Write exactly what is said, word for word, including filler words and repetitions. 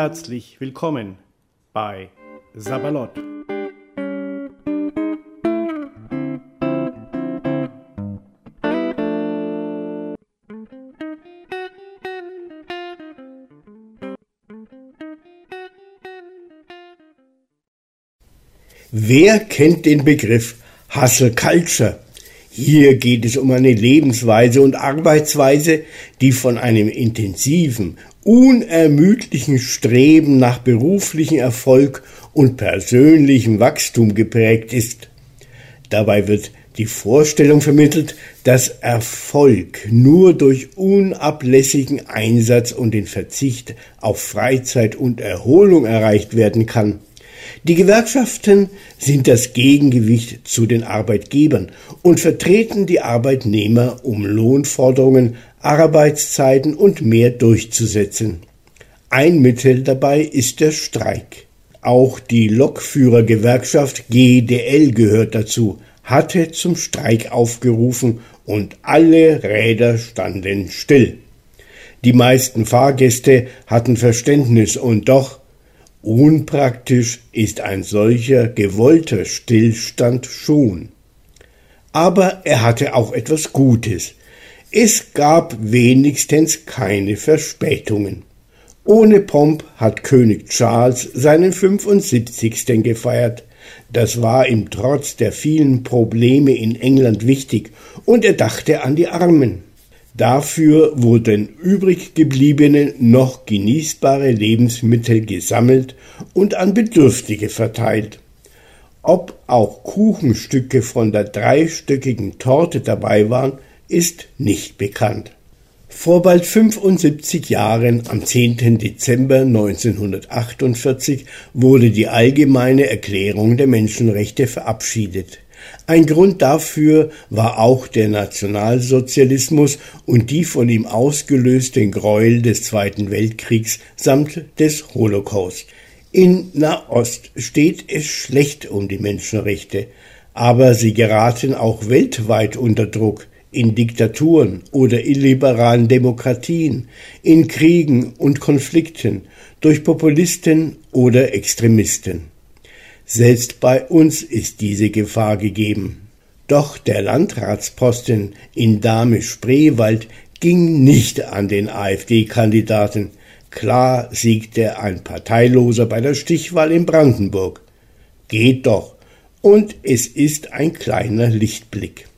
Herzlich willkommen bei Sabalot. Wer kennt den Begriff Hustle Culture? Hier geht es um eine Lebensweise und Arbeitsweise, die von einem intensiven, unermüdlichen Streben nach beruflichem Erfolg und persönlichem Wachstum geprägt ist. Dabei wird die Vorstellung vermittelt, dass Erfolg nur durch unablässigen Einsatz und den Verzicht auf Freizeit und Erholung erreicht werden kann. Die Gewerkschaften sind das Gegengewicht zu den Arbeitgebern und vertreten die Arbeitnehmer, um Lohnforderungen, Arbeitszeiten und mehr durchzusetzen. Ein Mittel dabei ist der Streik. Auch die Lokführergewerkschaft G D L gehört dazu, hatte zum Streik aufgerufen und alle Räder standen still. Die meisten Fahrgäste hatten Verständnis und doch unpraktisch ist ein solcher gewollter Stillstand schon. Aber er hatte auch etwas Gutes. Es gab wenigstens keine Verspätungen. Ohne Pomp hat König Charles seinen fünfundsiebzigsten gefeiert. Das war ihm trotz der vielen Probleme in England wichtig und er dachte an die Armen. Dafür wurden übrig gebliebene, noch genießbare Lebensmittel gesammelt und an Bedürftige verteilt. Ob auch Kuchenstücke von der dreistöckigen Torte dabei waren, ist nicht bekannt. Vor bald fünfundsiebzig Jahren, am zehnten Dezember neunzehnhundertachtundvierzig, wurde die Allgemeine Erklärung der Menschenrechte verabschiedet. Ein Grund dafür war auch der Nationalsozialismus und die von ihm ausgelösten Gräuel des Zweiten Weltkriegs samt des Holocaust. In Nahost steht es schlecht um die Menschenrechte, aber sie geraten auch weltweit unter Druck, in Diktaturen oder illiberalen Demokratien, in Kriegen und Konflikten, durch Populisten oder Extremisten. Selbst bei uns ist diese Gefahr gegeben. Doch der Landratsposten in Dahme-Spreewald ging nicht an den AfD-Kandidaten. Klar siegte ein Parteiloser bei der Stichwahl in Brandenburg. Geht doch. Und es ist ein kleiner Lichtblick.